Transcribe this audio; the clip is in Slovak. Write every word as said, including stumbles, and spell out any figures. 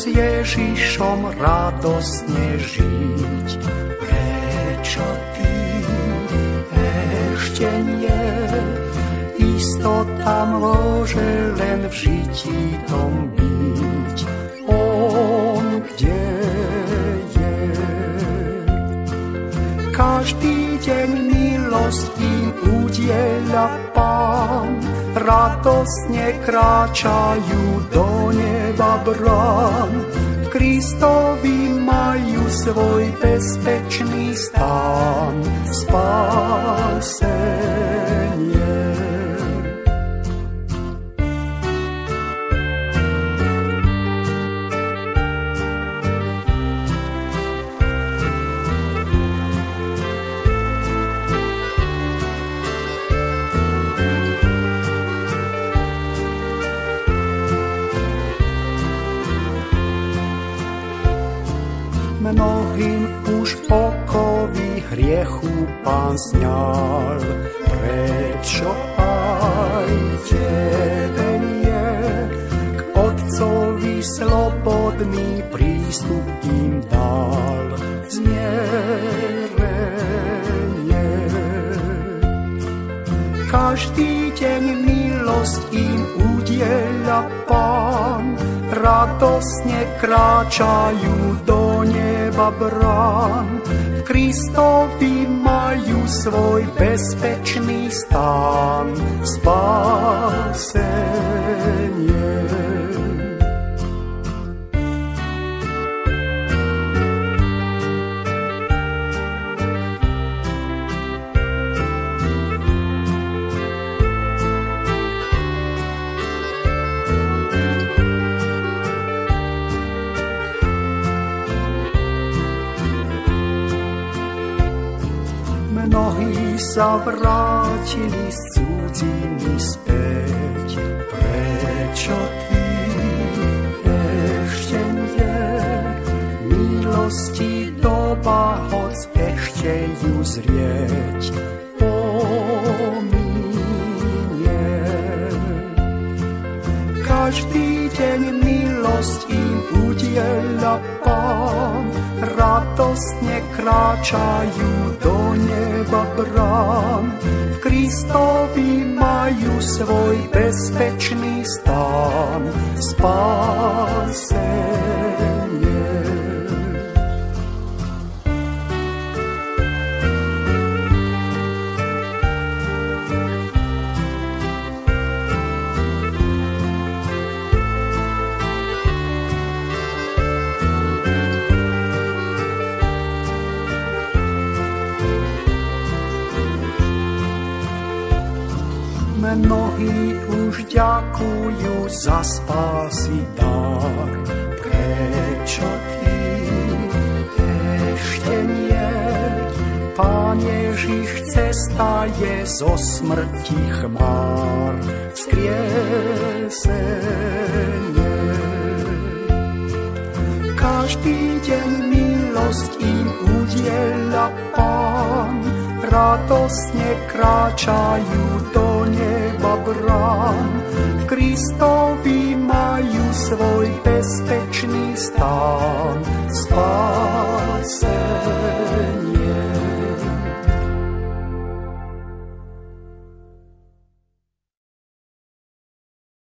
Ježišom radosne žiť. Prečo ty ešte nie? Istota môže len v žití tom byť. On kde je? Každý deň milosť im udieľa Pán, radosne kráčajú do neba brán. V Kristovi majú svoj bezpečný stán, spásenie. Mnohým už okovy hriechu Pán sňal, prečo aj tebe nie? K Otcovi slobodný prístup im dal zmierenie. Každý deň milosť im udieľa Pán, radosne kráčajú do neba brán. V Kristovi majú svoj bezpečný stán, spásenie. Mnohí sa vrátili z cudziny späť. Prečo ty ešte nie? Milosti doba, hoc ešte ju zrieť pominie. Každý deň milosť im udieľa Pán, radostne kráčajú do neba brán. V Kristovi majú svoj bezpečný stán, spásenie. Mnohí už ďakujú za spásy dar. Prečo ty ešte nie? Pán Ježiš, cesta je zo smrti chmár vzkriesenie. Každý deň milosť im udieľa Pán, radosne kráčajú do neba brán. V Kristovi majú svoj bezpečný stán,